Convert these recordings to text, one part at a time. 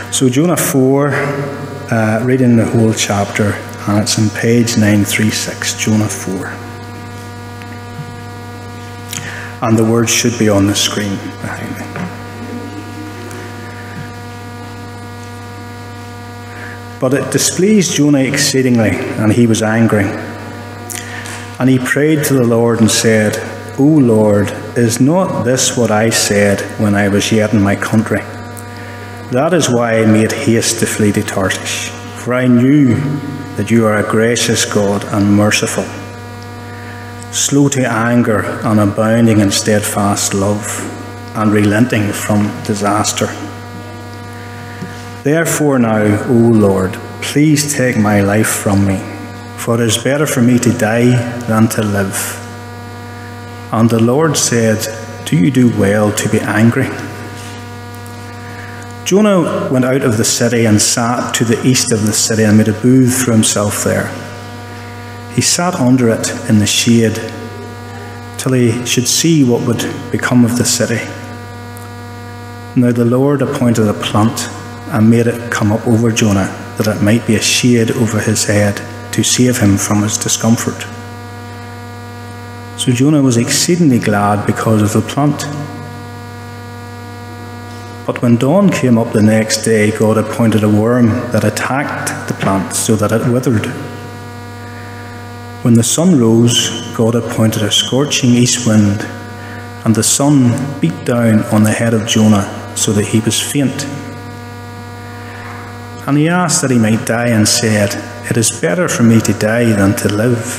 So Jonah 4, reading the whole chapter, and it's on page 936, Jonah 4. And the words should be on the screen behind me. But it displeased Jonah exceedingly, and he was angry. And he prayed to the Lord and said, O Lord, is not this what I said when I was yet in my country? That is why I made haste to flee to Tarshish, for I knew that you are a gracious God and merciful, slow to anger and abounding in steadfast love, and relenting from disaster. Therefore now, O Lord, please take my life from me, for it is better for me to die than to live. And the Lord said, Do you do well to be angry? Jonah went out of the city and sat to the east of the city and made a booth for himself there. He sat under it in the shade till he should see what would become of the city. Now the Lord appointed a plant and made it come up over Jonah, that it might be a shade over his head to save him from his discomfort. So Jonah was exceedingly glad because of the plant. But when dawn came up the next day, God appointed a worm that attacked the plant so that it withered. When the sun rose, God appointed a scorching east wind, and the sun beat down on the head of Jonah so that he was faint. And he asked that he might die and said, It is better for me to die than to live.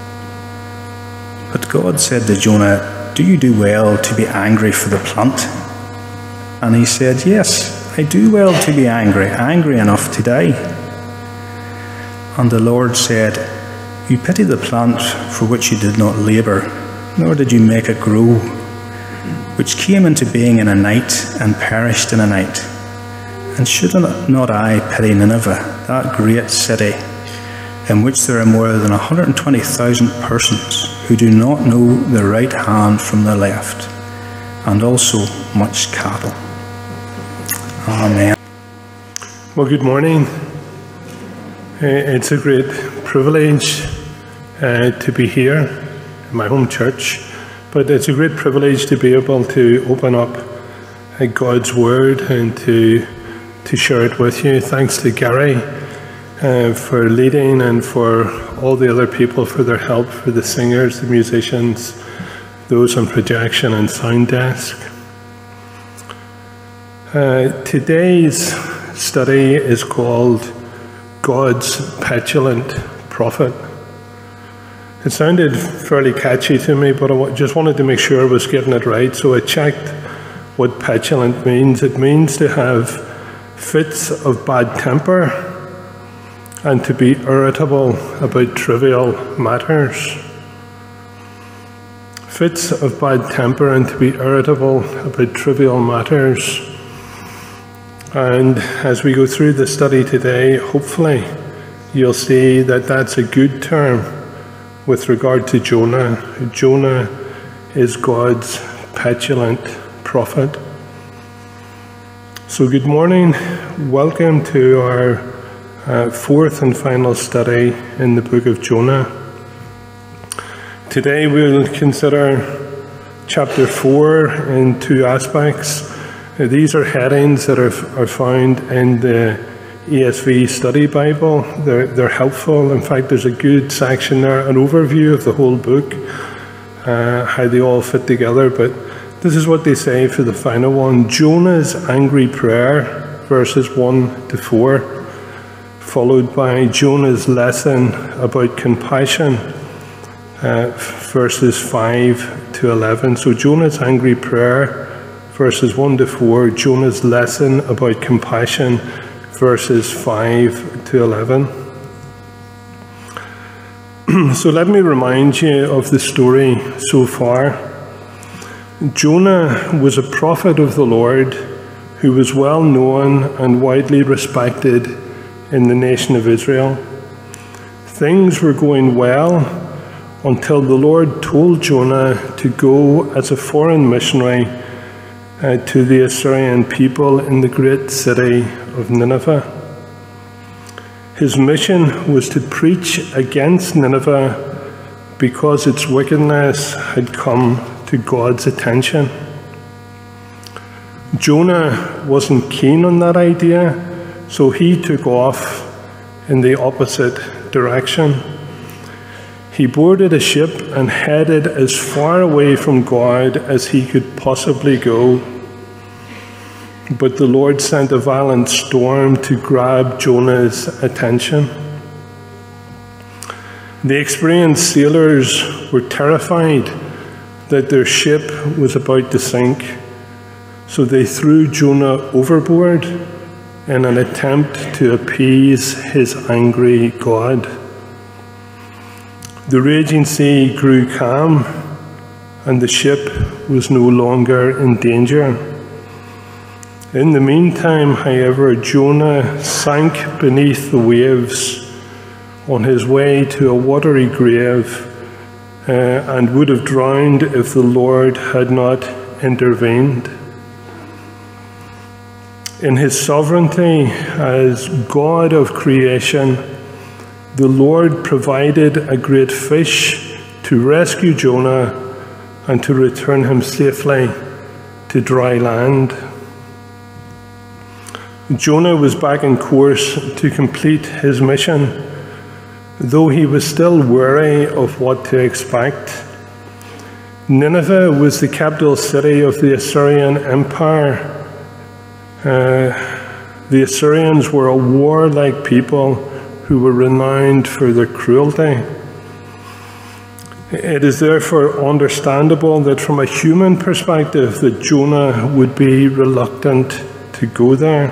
But God said to Jonah, Do you do well to be angry for the plant? And he said, Yes, I do well to be angry enough to die. And the Lord said, You pity the plant for which you did not labour, nor did you make it grow, which came into being in a night and perished in a night. And should not I pity Nineveh, that great city, in which there are more than 120,000 persons who do not know their right hand from their left, and also much cattle? Amen. Well, good morning. It's a great privilege to be here in my home church, but it's a great privilege to be able to open up God's Word and to share it with you. Thanks to Gary for leading, and for all the other people for their help, for the singers, the musicians, those on projection and sound desk. Today's study is called God's Petulant Prophet. It sounded fairly catchy to me, but I just wanted to make sure I was getting it right, so I checked what petulant means. It means to have fits of bad temper and to be irritable about trivial matters. Fits of bad temper and to be irritable about trivial matters. And as we go through the study today, hopefully you'll see that that's a good term with regard to Jonah. Jonah is God's petulant prophet. So good morning. Welcome to our fourth and final study in the book of Jonah. Today we'll consider chapter 4 in two aspects. These are headings that are found in the ESV Study Bible. They're helpful. In fact, there's a good section there, an overview of the whole book, how they all fit together. But this is what they say for the final one. Jonah's angry prayer, verses 1 to 4, followed by Jonah's lesson about compassion, verses 5 to 11. So Jonah's angry prayer, verses 1 to 4, Jonah's lesson about compassion, verses 5 to 11. So let me remind you of the story so far. Jonah was a prophet of the Lord who was well known and widely respected in the nation of Israel. Things were going well until the Lord told Jonah to go as a foreign missionary to the Assyrian people in the great city of Nineveh. His mission was to preach against Nineveh because its wickedness had come to God's attention. Jonah wasn't keen on that idea, so he took off in the opposite direction. He boarded a ship and headed as far away from God as he could possibly go. But the Lord sent a violent storm to grab Jonah's attention. The experienced sailors were terrified that their ship was about to sink, so they threw Jonah overboard in an attempt to appease his angry God. The raging sea grew calm, and the ship was no longer in danger. In the meantime, however, Jonah sank beneath the waves on his way to a watery grave and would have drowned if the Lord had not intervened. In his sovereignty as God of creation, the Lord provided a great fish to rescue Jonah and to return him safely to dry land. Jonah was back in course to complete his mission, though he was still wary of what to expect. Nineveh was the capital city of the Assyrian Empire. The Assyrians were a warlike people who were renowned for their cruelty. It is therefore understandable that from a human perspective that Jonah would be reluctant to go there.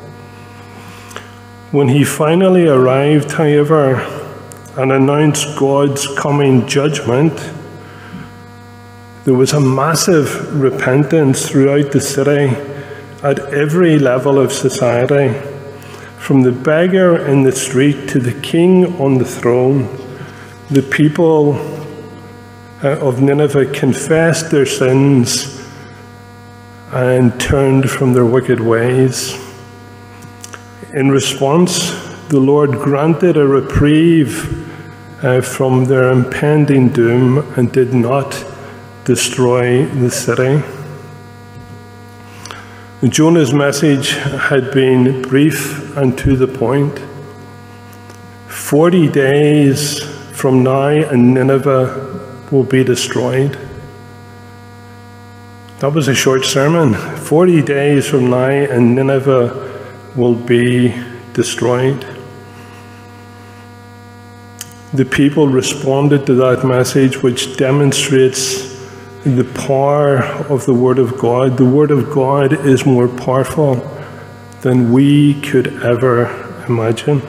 When he finally arrived, however, and announced God's coming judgment, there was a massive repentance throughout the city at every level of society, from the beggar in the street to the king on the throne. The people of Nineveh confessed their sins and turned from their wicked ways. In response, the Lord granted a reprieve from their impending doom and did not destroy the city. Jonah's message had been brief and to the point. 40 days from now and Nineveh will be destroyed. That was a short sermon. 40 days from now and Nineveh will be destroyed. The people responded to that message, which demonstrates the power of the Word of God. The Word of God is more powerful than we could ever imagine.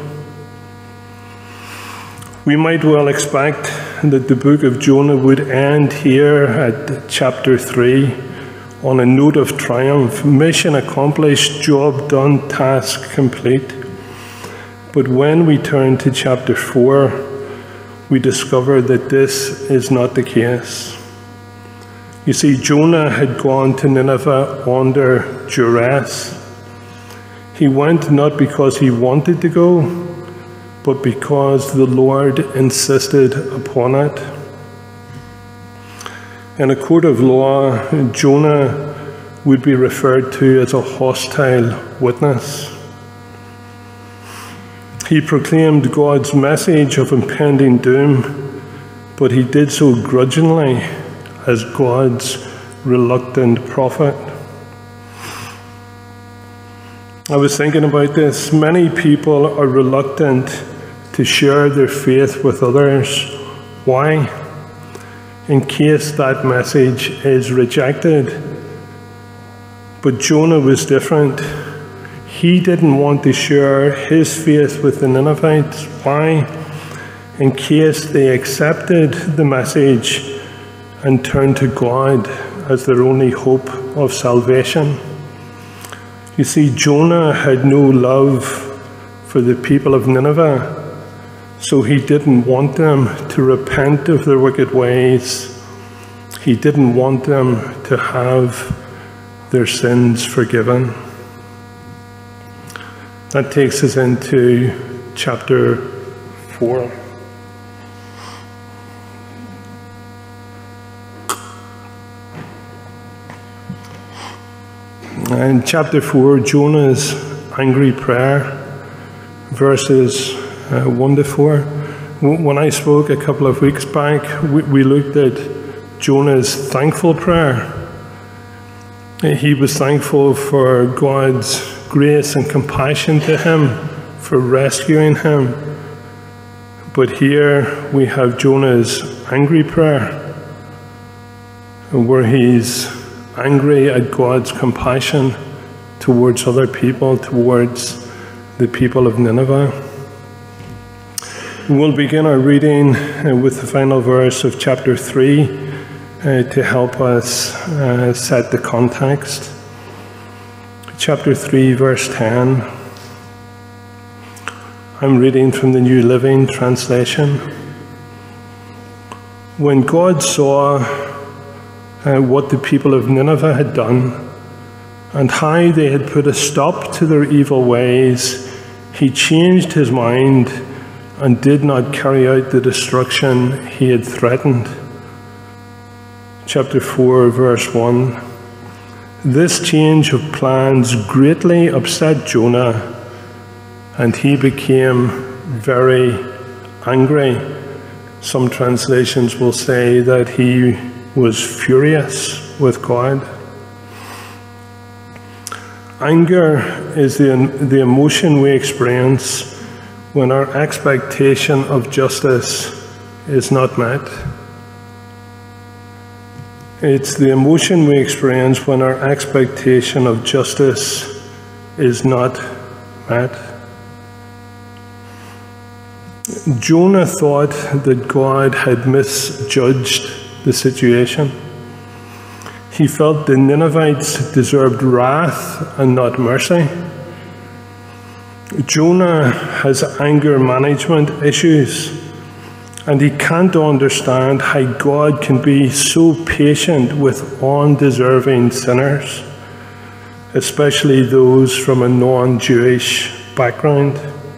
We might well expect that the book of Jonah would end here at chapter 3 on a note of triumph, mission accomplished, job done, task complete. But when we turn to chapter 4, we discover that this is not the case. You see, Jonah had gone to Nineveh under duress. He went not because he wanted to go, but because the Lord insisted upon it. In a court of law, Jonah would be referred to as a hostile witness. He proclaimed God's message of impending doom, but he did so grudgingly as God's reluctant prophet. I was thinking about this. Many people are reluctant to share their faith with others. Why? In case that message is rejected. But Jonah was different. He didn't want to share his faith with the Ninevites. Why? In case they accepted the message and turned to God as their only hope of salvation. You see, Jonah had no love for the people of Nineveh, so he didn't want them to repent of their wicked ways. He didn't want them to have their sins forgiven. That takes us into chapter 4. In chapter 4, Jonah's angry prayer, verses 1 to 4. When I spoke a couple of weeks back, we looked at Jonah's thankful prayer. He was thankful for God's grace and compassion to him, for rescuing him. But here we have Jonah's angry prayer, where he's angry at God's compassion towards other people, towards the people of Nineveh. We'll begin our reading with the final verse of chapter 3 to help us set the context. Chapter 3, verse 10. I'm reading from the New Living Translation. When God saw what the people of Nineveh had done, and how they had put a stop to their evil ways, he changed his mind and did not carry out the destruction he had threatened. Chapter 4, verse 1. This change of plans greatly upset Jonah, and he became very angry. Some translations will say that he was furious with God. Anger is the emotion we experience when our expectation of justice is not met. It's the emotion we experience when our expectation of justice is not met. Jonah thought that God had misjudged the situation. He felt the Ninevites deserved wrath and not mercy. Jonah has anger management issues, and he can't understand how God can be so patient with undeserving sinners, especially those from a non-Jewish background.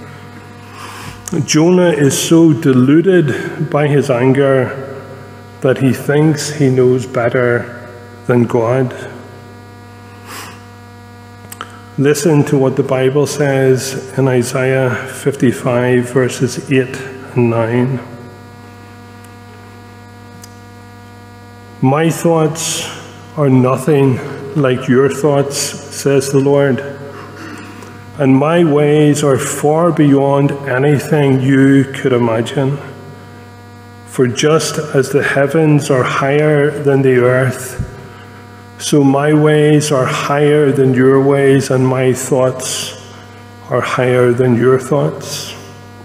Jonah is so deluded by his anger that he thinks he knows better than God. Listen to what the Bible says in Isaiah 55, verses 8 and 9. My thoughts are nothing like your thoughts, says the Lord, and my ways are far beyond anything you could imagine. For just as the heavens are higher than the earth, so my ways are higher than your ways, and my thoughts are higher than your thoughts.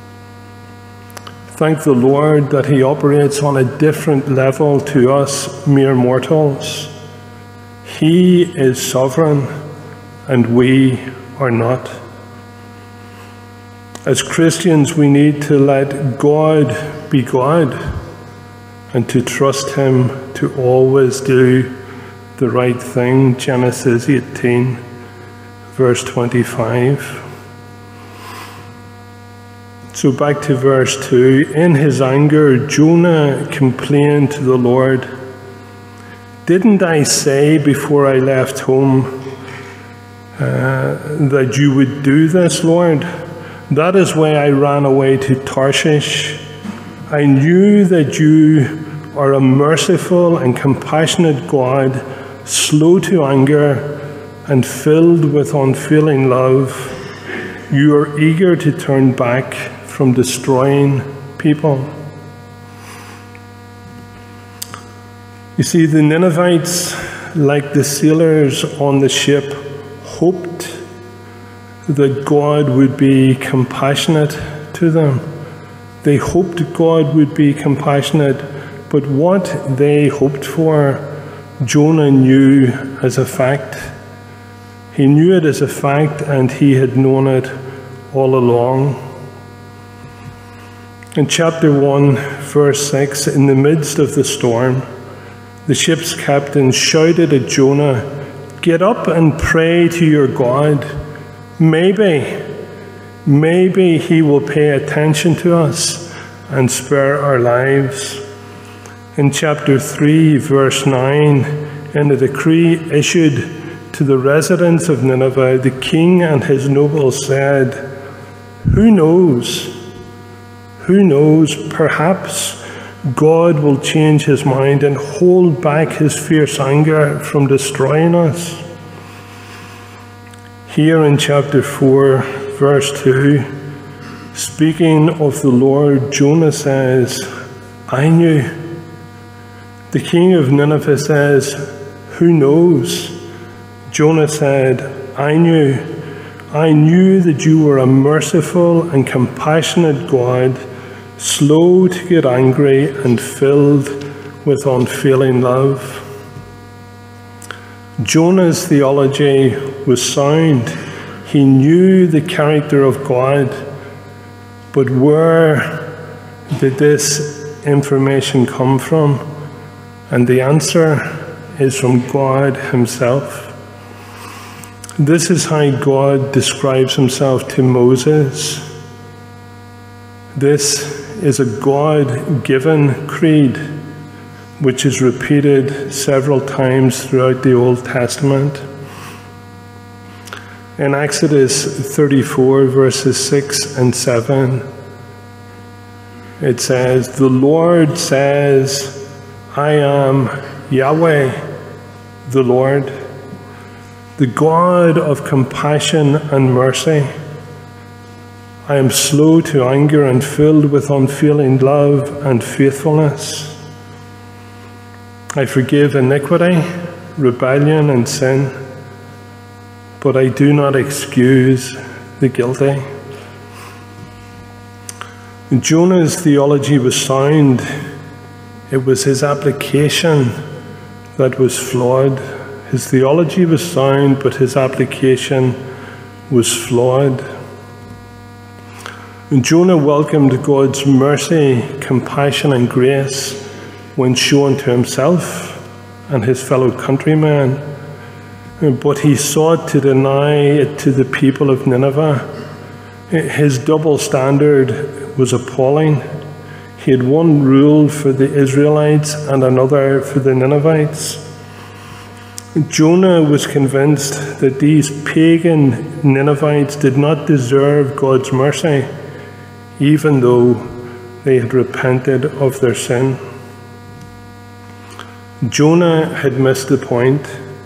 Thank the Lord that he operates on a different level to us mere mortals. He is sovereign, and we are not. As Christians, we need to let God be God and to trust him to always do the right thing. Genesis 18, verse 25. So back to verse 2. In his anger, Jonah complained to the Lord, "Didn't I say before I left home that you would do this, Lord? That is why I ran away to Tarshish. I knew that you are a merciful and compassionate God, slow to anger and filled with unfailing love. You are eager to turn back from destroying people." You see, the Ninevites, like the sailors on the ship, hoped that God would be compassionate to them. They hoped God would be compassionate, but what they hoped for, Jonah knew as a fact. He knew it as a fact, and he had known it all along. In chapter 1, verse 6, in the midst of the storm, the ship's captain shouted at Jonah, "Get up and pray to your God. Maybe maybe he will pay attention to us and spare our lives. In chapter 3, verse 9, in a decree issued to the residents of Nineveh, the king and his nobles said, "Who knows? Who knows? Perhaps God will change his mind and hold back his fierce anger from destroying us." Here in chapter 4, verse 2, speaking of the Lord, Jonah says, "I knew." The king of Nineveh says, "Who knows?" Jonah said, "I knew. I knew that you were a merciful and compassionate God, slow to get angry and filled with unfailing love." Jonah's theology was sound. He knew the character of God. But where did this information come from? And the answer is from God himself. This is how God describes himself to Moses. This is a God-given creed, which is repeated several times throughout the Old Testament. In Exodus 34, verses 6 and 7, it says, "The Lord says, I am Yahweh, the Lord, the God of compassion and mercy. I am slow to anger and filled with unfailing love and faithfulness. I forgive iniquity, rebellion, and sin, but I do not excuse the guilty." Jonah's theology was sound. It was his application that was flawed. His theology was sound, but his application was flawed. Jonah welcomed God's mercy, compassion, and grace when shown to himself and his fellow countrymen, but he sought to deny it to the people of Nineveh. His double standard was appalling. He had one rule for the Israelites and another for the Ninevites. Jonah was convinced that these pagan Ninevites did not deserve God's mercy, even though they had repented of their sin. Jonah had missed the point.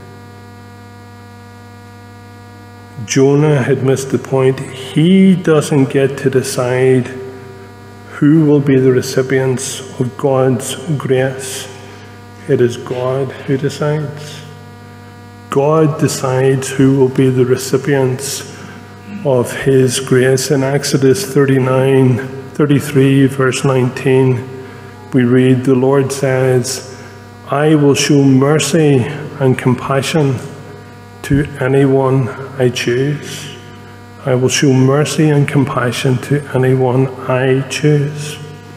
Jonah had missed the point. He doesn't get to decide who will be the recipients of God's grace. It is God who decides. God decides who will be the recipients of his grace. In Exodus 33, verse 19, we read, "The Lord says, I will show mercy and compassion to anyone I choose." I will show mercy and compassion to anyone I choose.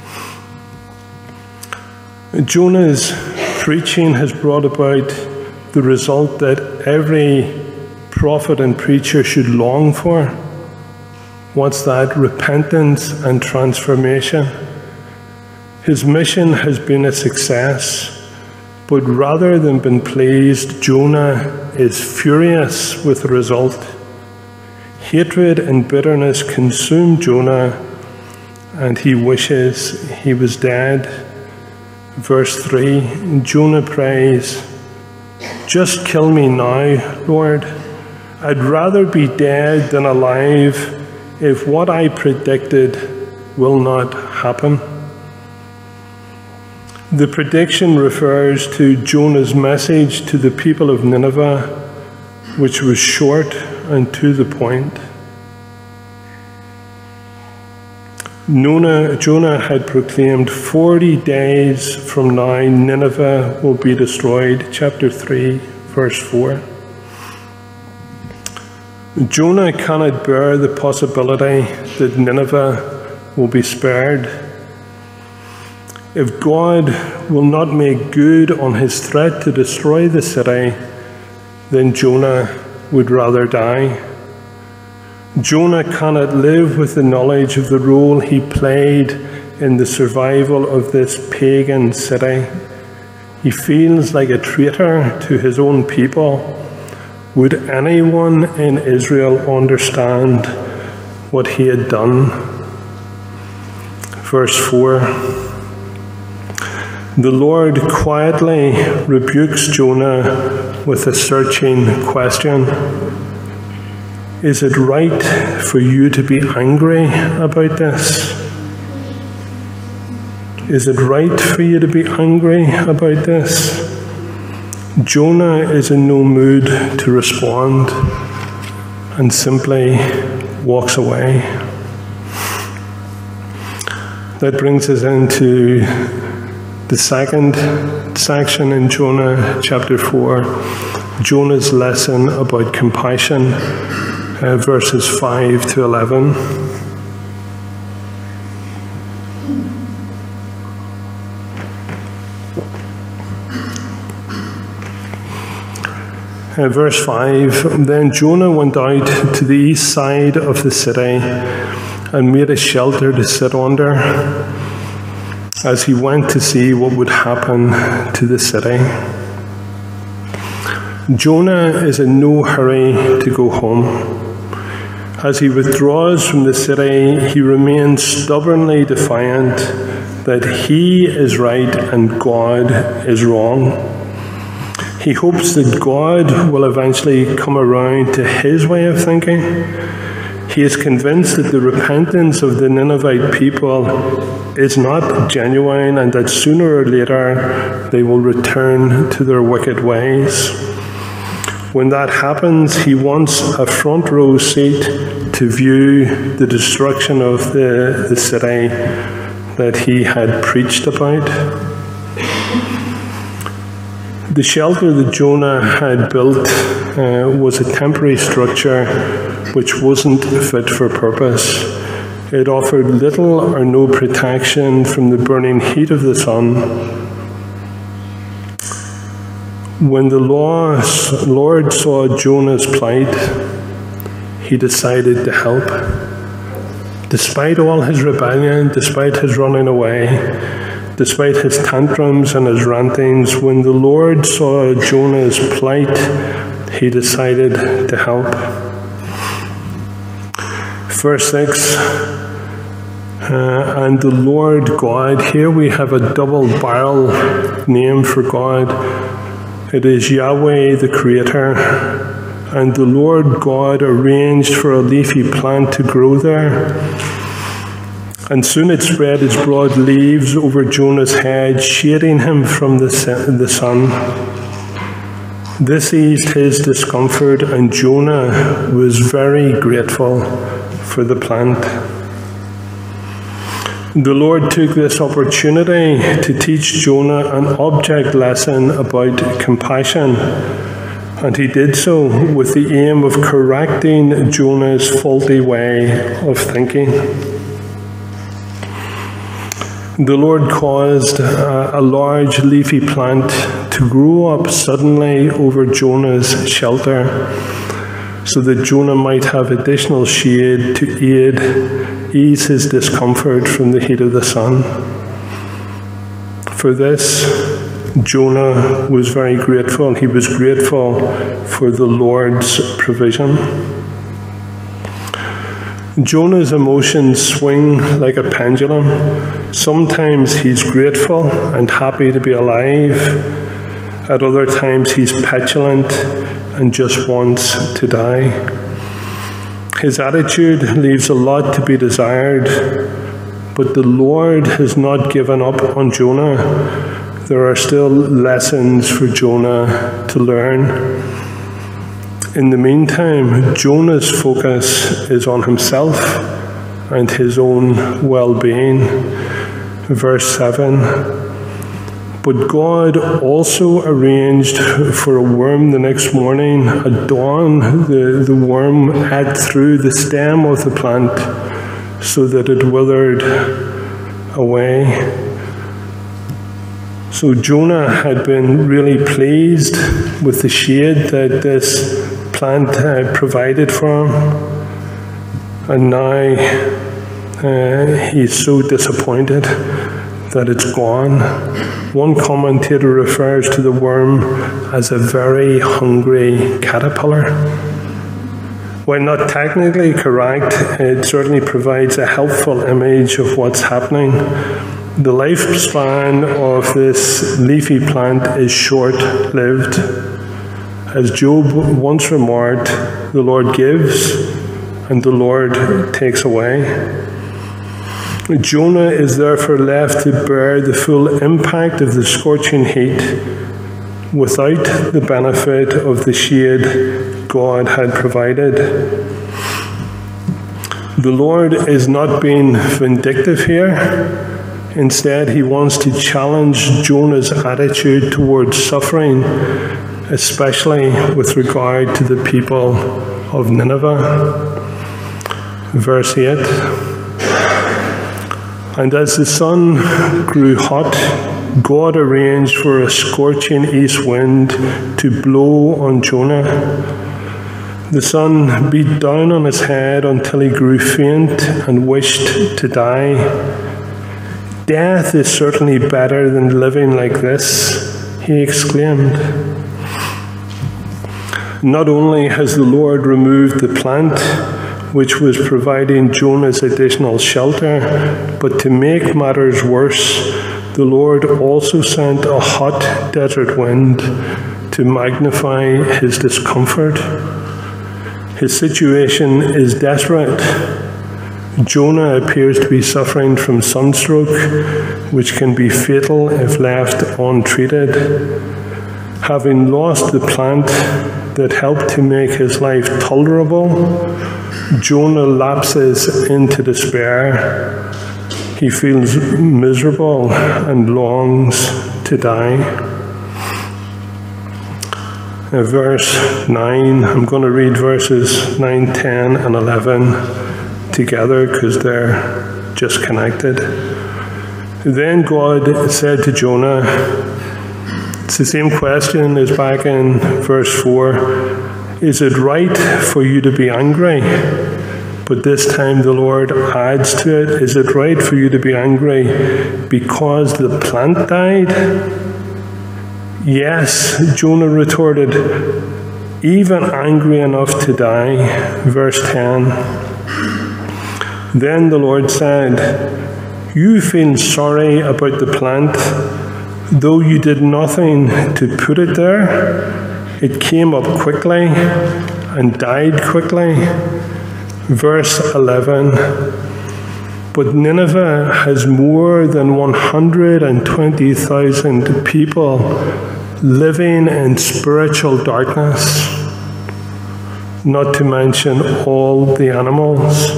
Jonah's preaching has brought about the result that every prophet and preacher should long for. What's that? Repentance and transformation. His mission has been a success, but rather than being pleased, Jonah is furious with the result. Hatred and bitterness consume Jonah, and he wishes he was dead. Verse 3, Jonah prays, "Just kill me now, Lord. I'd rather be dead than alive if what I predicted will not happen." The prediction refers to Jonah's message to the people of Nineveh, which was short and to the point. Jonah had proclaimed 40 days from now Nineveh will be destroyed, chapter 3, verse 4. Jonah cannot bear the possibility that Nineveh will be spared. If God will not make good on his threat to destroy the city, then Jonah would rather die. Jonah cannot live with the knowledge of the role he played in the survival of this pagan city. He feels like a traitor to his own people. Would anyone in Israel understand what he had done? Verse 4. The Lord quietly rebukes Jonah with a searching question. Is it right for you to be angry about this? Is it right for you to be angry about this? Jonah is in no mood to respond and simply walks away. That brings us into the second section in Jonah chapter 4, Jonah's lesson about compassion, verses 5 to 11. Verse 5, Then Jonah went out to the east side of the city and made a shelter to sit under, as he went to see what would happen to the city. Jonah is in no hurry to go home. As he withdraws from the city, he remains stubbornly defiant that he is right and God is wrong. He hopes that God will eventually come around to his way of thinking. He is convinced that the repentance of the Ninevite people is not genuine and that sooner or later they will return to their wicked ways. When that happens, he wants a front row seat to view the destruction of the city that he had preached about. The shelter that Jonah had built was a temporary structure which wasn't fit for purpose. It offered little or no protection from the burning heat of the sun. When the Lord saw Jonah's plight, he decided to help. Despite all his rebellion, despite his running away, despite his tantrums and his rantings, when the Lord saw Jonah's plight, he decided to help. Verse 6, and the Lord God, here we have a double barrel name for God. It is Yahweh the Creator, and the Lord God arranged for a leafy plant to grow there. And soon it spread its broad leaves over Jonah's head, shading him from the sun. This eased his discomfort, and Jonah was very grateful for the plant. The Lord took this opportunity to teach Jonah an object lesson about compassion, and he did so with the aim of correcting Jonah's faulty way of thinking. The Lord caused a large leafy plant to grow up suddenly over Jonah's shelter, so that Jonah might have additional shade to ease his discomfort from the heat of the sun. For this, Jonah was very grateful. He was grateful for the Lord's provision. Jonah's emotions swing like a pendulum. Sometimes he's grateful and happy to be alive. At other times he's petulant and just wants to die. His attitude leaves a lot to be desired, but the Lord has not given up on Jonah. There are still lessons for Jonah to learn. In the meantime, Jonah's focus is on himself and his own well-being. Verse 7, but God also arranged for a worm the next morning. At dawn, the worm ate through the stem of the plant so that it withered away. So Jonah had been really pleased with the shade that this plant provided for him. And now he's so disappointed that it's gone. One commentator refers to the worm as a very hungry caterpillar. While not technically correct, it certainly provides a helpful image of what's happening. The lifespan of this leafy plant is short-lived. As Job once remarked, the Lord gives and the Lord takes away. Jonah is therefore left to bear the full impact of the scorching heat without the benefit of the shade God had provided. The Lord is not being vindictive here. Instead, he wants to challenge Jonah's attitude towards suffering, especially with regard to the people of Nineveh. Verse 8. And as the sun grew hot, God arranged for a scorching east wind to blow on Jonah. The sun beat down on his head until he grew faint and wished to die. Death is certainly better than living like this, he exclaimed. Not only has the Lord removed the plant, which was providing Jonah's additional shelter, but to make matters worse, the Lord also sent a hot desert wind to magnify his discomfort. His situation is desperate. Jonah appears to be suffering from sunstroke, which can be fatal if left untreated. Having lost the plant that helped to make his life tolerable, Jonah lapses into despair. He feels miserable and longs to die. Verse 9, I'm going to read verses 9, 10, and 11 together because they're just connected. Then God said to Jonah, it's the same question as back in verse 4, is it right for you to be angry? But this time the Lord adds to it, is it right for you to be angry because the plant died? Yes, Jonah retorted, even angry enough to die. Verse 10. Then the Lord said, you feel sorry about the plant, though you did nothing to put it there. It came up quickly and died quickly. Verse 11. But Nineveh has more than 120,000 people living in spiritual darkness, not to mention all the animals.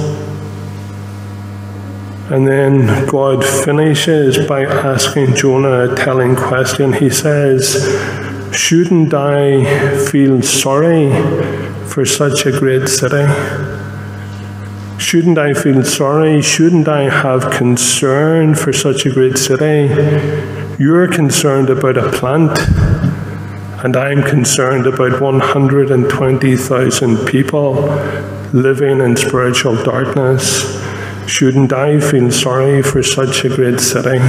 And then God finishes by asking Jonah a telling question. He says, shouldn't I feel sorry for such a great city? Shouldn't I feel sorry? Shouldn't I have concern for such a great city? You're concerned about a plant, and I'm concerned about 120,000 people living in spiritual darkness. Shouldn't I feel sorry for such a great city?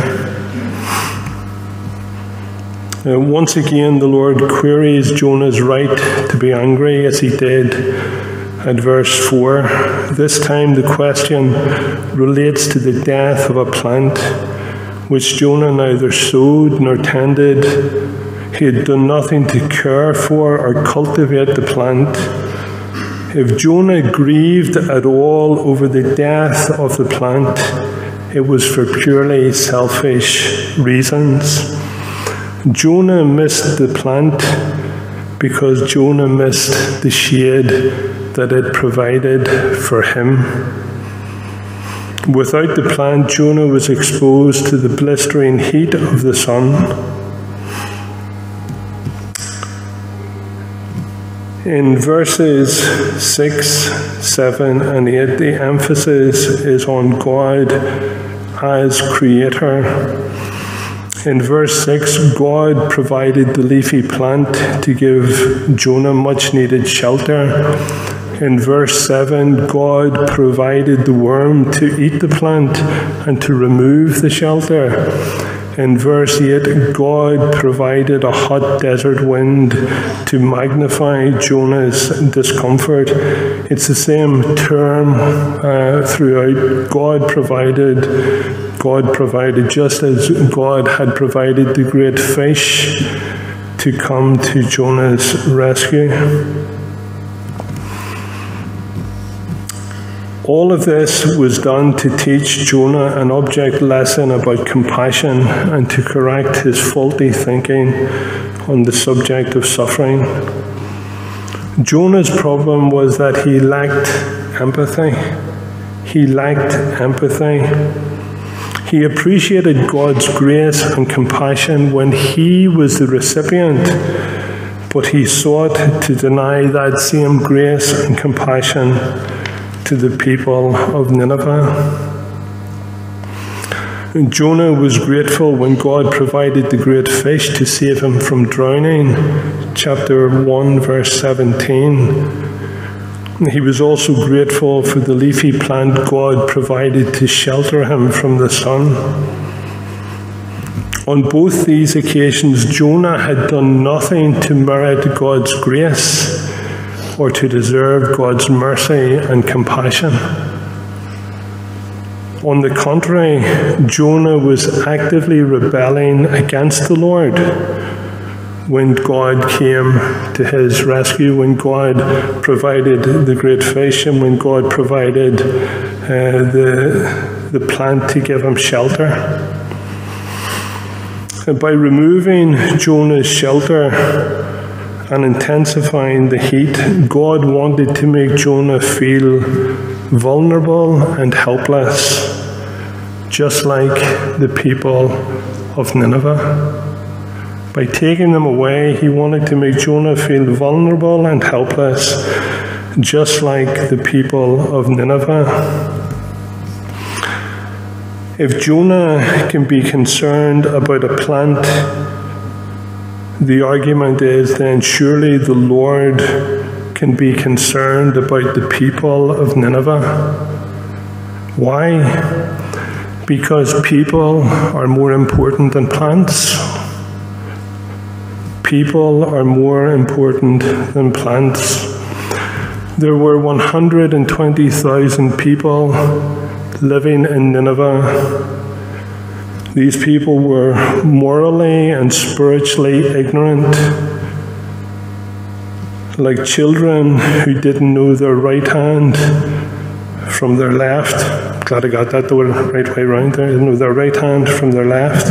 Once again, the Lord queries Jonah's right to be angry, as he did at verse 4. This time the question relates to the death of a plant, which Jonah neither sowed nor tended. He had done nothing to care for or cultivate the plant. If Jonah grieved at all over the death of the plant, it was for purely selfish reasons. Jonah missed the plant because Jonah missed the shade that it provided for him. Without the plant, Jonah was exposed to the blistering heat of the sun. In verses 6, 7, and 8, the emphasis is on God as creator. In verse 6, God provided the leafy plant to give Jonah much needed shelter. In verse 7, God provided the worm to eat the plant and to remove the shelter. In verse 8, God provided a hot desert wind to magnify Jonah's discomfort. It's the same term throughout. God provided, just as God had provided the great fish to come to Jonah's rescue. All of this was done to teach Jonah an object lesson about compassion and to correct his faulty thinking on the subject of suffering. Jonah's problem was that he lacked empathy. He lacked empathy. He appreciated God's grace and compassion when he was the recipient, but he sought to deny that same grace and compassion to the people of Nineveh. And Jonah was grateful when God provided the great fish to save him from drowning. Chapter 1, verse 17. He was also grateful for the leafy plant God provided to shelter him from the sun. On both these occasions, Jonah had done nothing to merit God's grace or to deserve God's mercy and compassion. On the contrary, Jonah was actively rebelling against the Lord when God came to his rescue, when God provided the great fish, and when God provided the plant to give him shelter. And by removing Jonah's shelter and intensifying the heat, God wanted to make Jonah feel vulnerable and helpless, just like the people of Nineveh. By taking them away, he wanted to make Jonah feel vulnerable and helpless, just like the people of Nineveh. If Jonah can be concerned about a plant, the argument is then surely the Lord can be concerned about the people of Nineveh. Why? Because people are more important than plants. People are more important than plants. There were 120,000 people living in Nineveh. These people were morally and spiritually ignorant, like children who didn't know their right hand from their left. Glad I got that the right way around there. They didn't know their right hand from their left.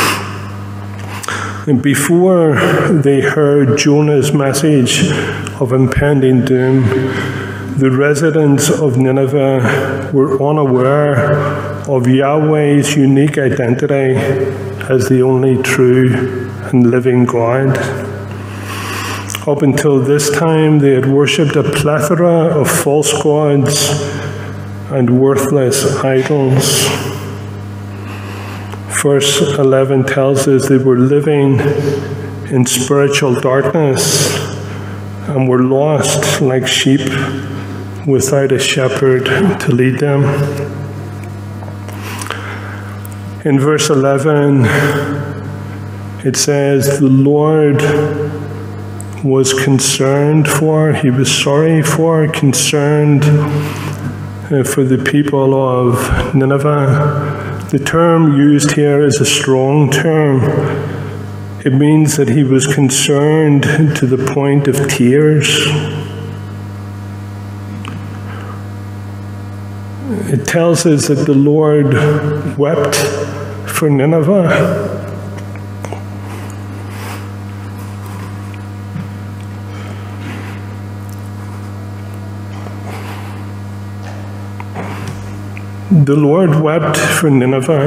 And before they heard Jonah's message of impending doom, the residents of Nineveh were unaware of Yahweh's unique identity as the only true and living God. Up until this time, they had worshipped a plethora of false gods and worthless idols. Verse 11 tells us they were living in spiritual darkness and were lost like sheep without a shepherd to lead them. In verse 11, it says, the Lord was concerned for, he was sorry for, concerned for the people of Nineveh. The term used here is a strong term. It means that he was concerned to the point of tears. It tells us that the Lord wept for Nineveh. The Lord wept for Nineveh,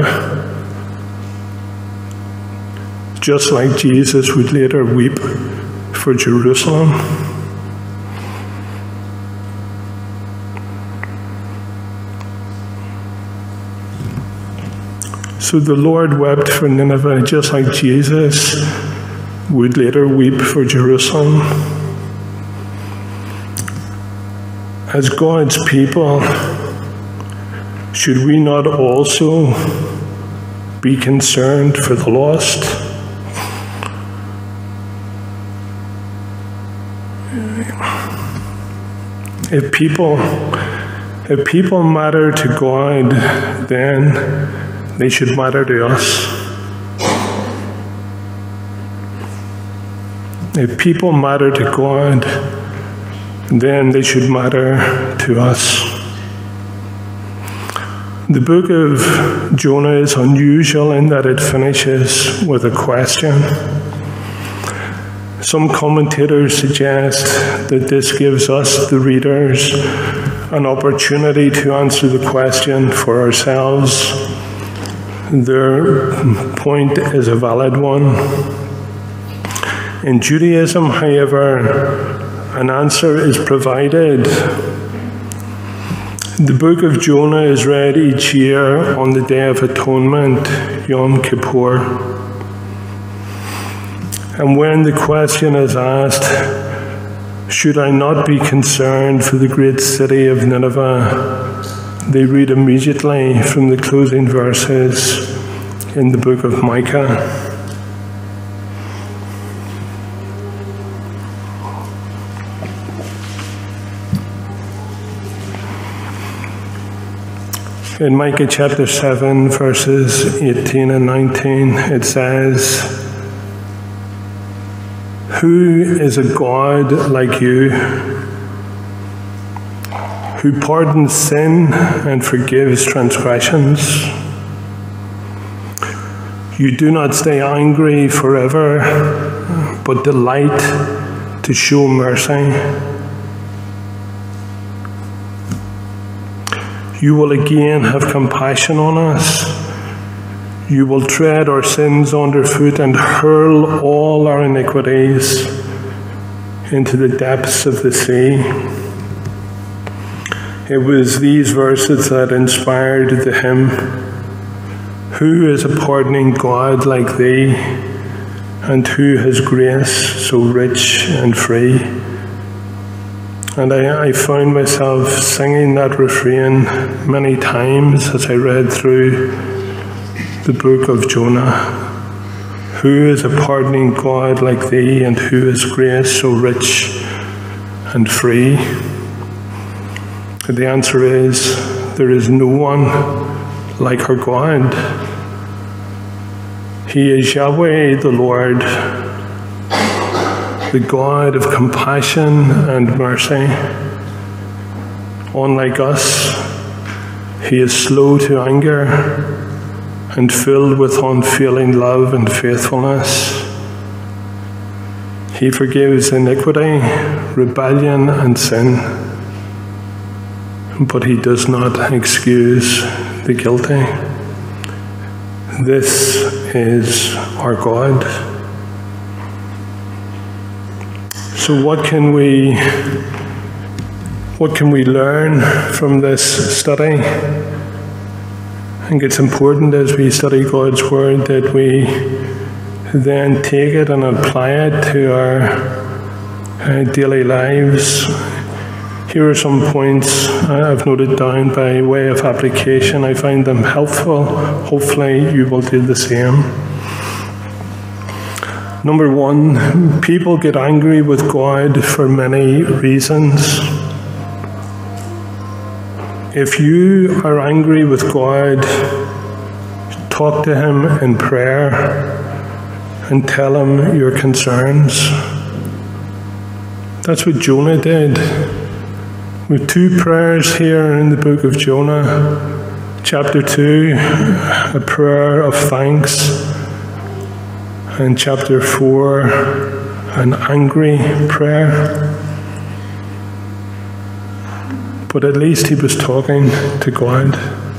just like Jesus would later weep for Jerusalem. So the Lord wept for Nineveh, just like Jesus would later weep for Jerusalem. as God's people, should we not also be concerned for the lost? If people matter to God, then they should matter to us. If people matter to God, then they should matter to us. The book of Jonah is unusual in that it finishes with a question. Some commentators suggest that this gives us, the readers, an opportunity to answer the question for ourselves. Their point is a valid one. In Judaism, however, an answer is provided. The book of Jonah is read each year on the Day of Atonement, Yom Kippur. And when the question is asked, should I not be concerned for the great city of Nineveh, they read immediately from the closing verses in the book of Micah. In Micah chapter 7, verses 18 and 19, it says, "Who is a God like you, who pardons sin and forgives transgressions? You do not stay angry forever, but delight to show mercy. You will again have compassion on us. You will tread our sins underfoot and hurl all our iniquities into the depths of the sea." It was these verses that inspired the hymn, "Who is a pardoning God like thee, and who has grace so rich and free?" And I found myself singing that refrain many times as I read through the book of Jonah. Who is a pardoning God like thee, and who has grace so rich and free? The answer is, there is no one like our God. He is Yahweh the Lord, the God of compassion and mercy. Unlike us, he is slow to anger and filled with unfailing love and faithfulness. He forgives iniquity, rebellion, and sin, but he does not excuse the guilty. This is our God. So what can we learn from this study? I think it's important as we study God's Word that we then take it and apply it to our daily lives. Here are some points I've noted down by way of application. I find them helpful. Hopefully you will do the same. Number one, people get angry with God for many reasons. If you are angry with God, talk to him in prayer and tell him your concerns. That's what Jonah did. We have two prayers here in the book of Jonah. Chapter 2, a prayer of thanks. And chapter 4, an angry prayer. But at least he was talking to God.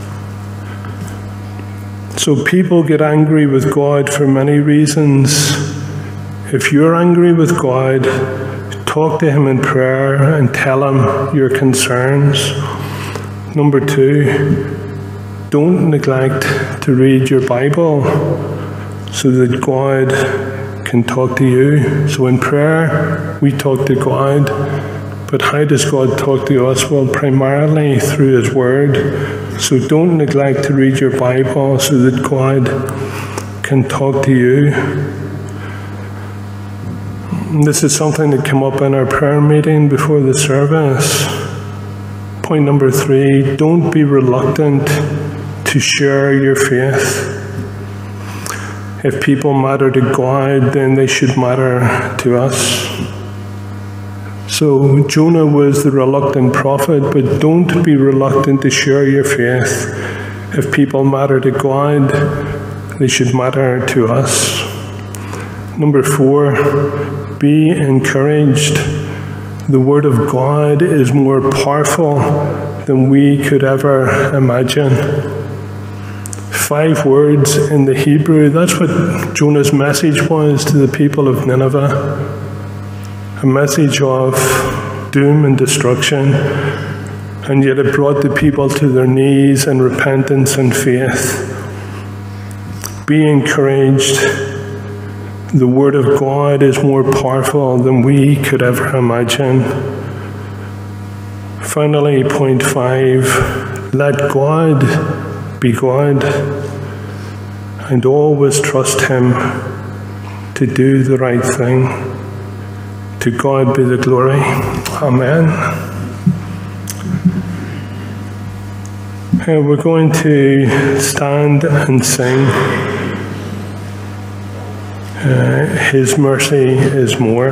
So people get angry with God for many reasons. If you're angry with God, talk to him in prayer and tell him your concerns. Number 2, don't neglect to read your Bible so that God can talk to you. So in prayer, we talk to God, But how does God talk to us? Well, primarily through His Word. So don't neglect to read your Bible so that God can talk to you. This is something that came up in our prayer meeting before the service. Point number 3, don't be reluctant to share your faith. If people matter to God, then they should matter to us. So Jonah was the reluctant prophet, but don't be reluctant to share your faith. If people matter to God, they should matter to us. Number 4, be encouraged. The Word of God is more powerful than we could ever imagine. 5 words in the Hebrew, that's what Jonah's message was to the people of Nineveh. A message of doom and destruction, and yet it brought the people to their knees in repentance and faith. Be encouraged. The Word of God is more powerful than we could ever imagine. Finally, point 5, let God be God, and always trust Him to do the right thing. To God be the glory. Amen. We're going to stand and sing His mercy is more.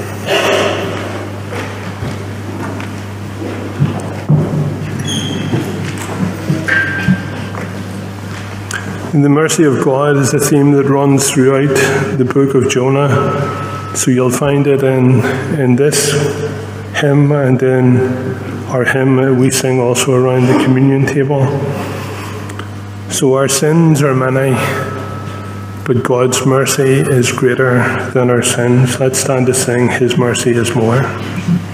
The mercy of God is a theme that runs throughout the book of Jonah. So you'll find it in this hymn and in our hymn we sing also around the communion table. So our sins are many, but God's mercy is greater than our sins. Let's stand to sing His mercy is more.